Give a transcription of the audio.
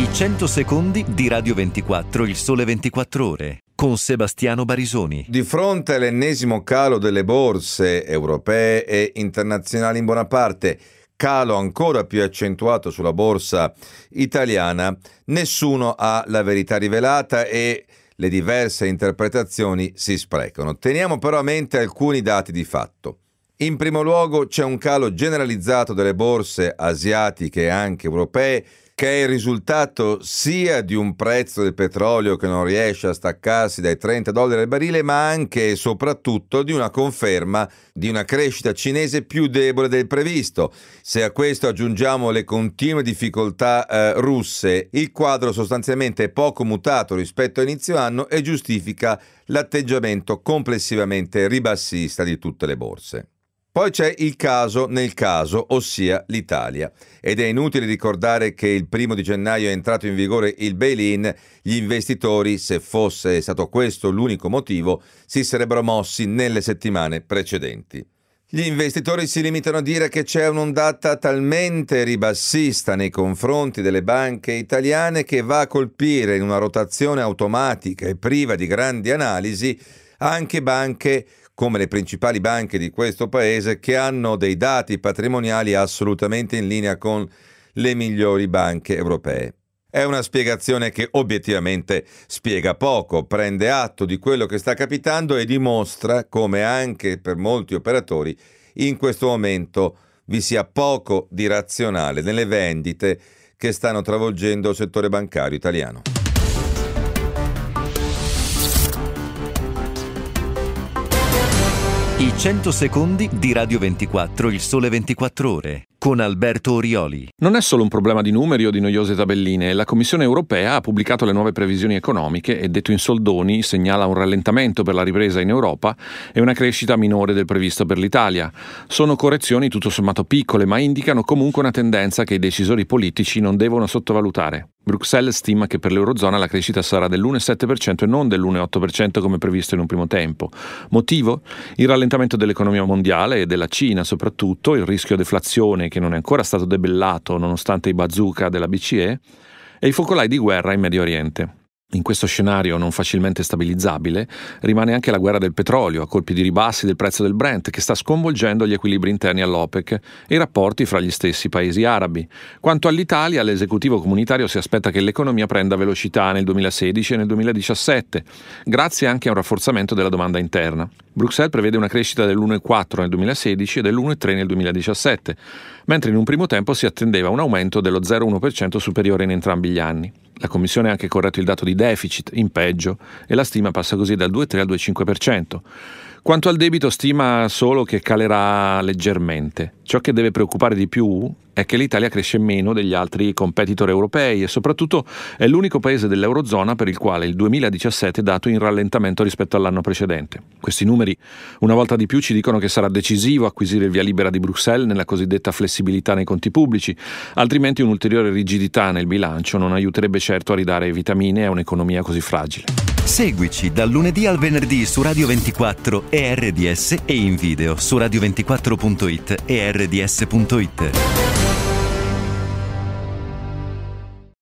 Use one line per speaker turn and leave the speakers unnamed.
I 100 secondi di Radio 24, il Sole 24 Ore, con Sebastiano Barisoni.
Di fronte all'ennesimo calo delle borse europee e internazionali in buona parte, calo ancora più accentuato sulla borsa italiana, nessuno ha la verità rivelata e le diverse interpretazioni si sprecano. Teniamo però a mente alcuni dati di fatto. In primo luogo c'è un calo generalizzato delle borse asiatiche e anche europee, che è il risultato sia di un prezzo del petrolio che non riesce a staccarsi dai $30 al barile, ma anche e soprattutto di una conferma di una crescita cinese più debole del previsto. Se a questo aggiungiamo le continue difficoltà russe, il quadro sostanzialmente è poco mutato rispetto a inizio anno e giustifica l'atteggiamento complessivamente ribassista di tutte le borse. Poi c'è il caso nel caso, ossia l'Italia. Ed è inutile ricordare che il 1 gennaio è entrato in vigore il bail-in. Gli investitori, se fosse stato questo l'unico motivo, si sarebbero mossi nelle settimane precedenti. Gli investitori si limitano a dire che c'è un'ondata talmente ribassista nei confronti delle banche italiane che va a colpire in una rotazione automatica e priva di grandi analisi anche banche come le principali banche di questo paese, che hanno dei dati patrimoniali assolutamente in linea con le migliori banche europee. È una spiegazione che obiettivamente spiega poco, prende atto di quello che sta capitando e dimostra come anche per molti operatori in questo momento vi sia poco di razionale nelle vendite che stanno travolgendo il settore bancario italiano.
I 100 secondi di Radio 24, il Sole 24 Ore, con Alberto Orioli.
Non è solo un problema di numeri o di noiose tabelline. La Commissione europea ha pubblicato le nuove previsioni economiche e, detto in soldoni, segnala un rallentamento per la ripresa in Europa e una crescita minore del previsto per l'Italia. Sono correzioni tutto sommato piccole, ma indicano comunque una tendenza che i decisori politici non devono sottovalutare. Bruxelles stima che per l'Eurozona la crescita sarà dell'1,7% e non dell'1,8% come previsto in un primo tempo. Motivo? Il rallentamento dell'economia mondiale e della Cina soprattutto, il rischio deflazione che non è ancora stato debellato nonostante i bazooka della BCE e i focolai di guerra in Medio Oriente. In questo scenario non facilmente stabilizzabile rimane anche la guerra del petrolio a colpi di ribassi del prezzo del Brent che sta sconvolgendo gli equilibri interni all'OPEC e i rapporti fra gli stessi paesi arabi. Quanto all'Italia, l'esecutivo comunitario si aspetta che l'economia prenda velocità nel 2016 e nel 2017, grazie anche a un rafforzamento della domanda interna. Bruxelles prevede una crescita dell'1,4 nel 2016 e dell'1,3 nel 2017, mentre in un primo tempo si attendeva un aumento dello 0,1% superiore in entrambi gli anni. La Commissione ha anche corretto il dato di deficit, in peggio, e la stima passa così dal 2,3 al 2,5%. Quanto al debito stima solo che calerà leggermente. Ciò che deve preoccupare di più è che l'Italia cresce meno degli altri competitor europei e soprattutto è l'unico paese dell'Eurozona per il quale il 2017 è dato in rallentamento rispetto all'anno precedente. Questi numeri una volta di più ci dicono che sarà decisivo acquisire il via libera di Bruxelles nella cosiddetta flessibilità nei conti pubblici, altrimenti un'ulteriore rigidità nel bilancio non aiuterebbe certo a ridare vitamine a un'economia così fragile.
Seguici dal lunedì al venerdì su Radio 24 e RDS e in video su radio24.it e rds.it.